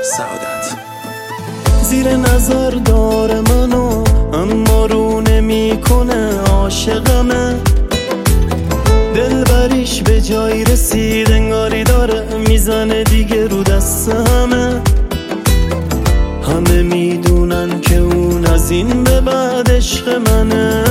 سعادت. زیر نظر داره منو اما رو نمی کنه، عاشقمه. دلبریش به جایی رسید انگاری داره میزنه دیگه رو دست همه میدونن که اون از این به بعد عشق منه.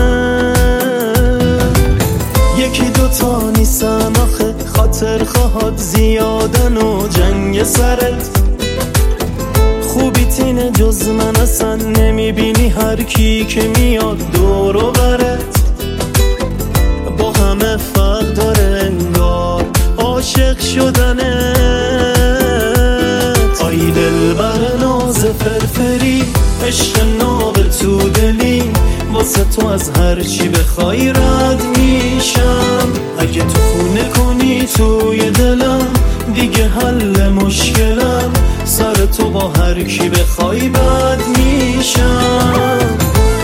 یکی دوتا نیستن آخه، خاطر خواهد زیادن و جنگ سرت. خوبی تینه جز من اصلا نمیبینی، هر کی که میاد دور و برت با همه فرق داره، انگار عاشق شدنت. آی دل بر ناز فرفری، عشق ناب تو دلی، واسه تو از هر چی بخوای رد میشم. اگه تو خونه کنی توی دلم، دیگه حل مشکلم، سر تو با هر کی بخوای بد میشم.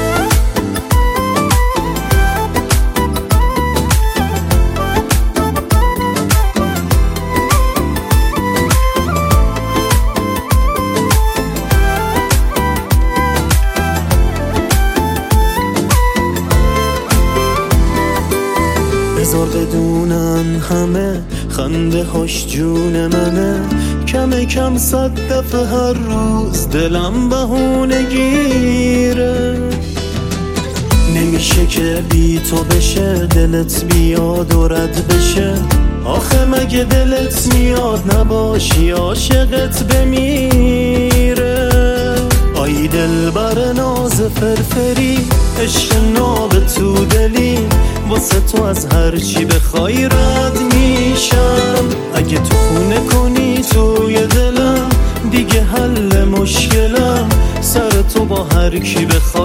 بذار بدونن همه خنده هاش جون منه، کم کم 100 دفعه هر روز دلم بهونه گیره. نمیشه که بی تو بشه، دلت بیاد و رد بشه. آخه مگه دلت میاد نباشی عاشقت بمیره. آی دل بر ناز فرفری، عشق ناب تو دلی، واسه تو از هر چی بخوای رد میشم. اگه تو خونه کنی توی دلم، دیگه حل مشکلم، سر تو با هر کی بخوای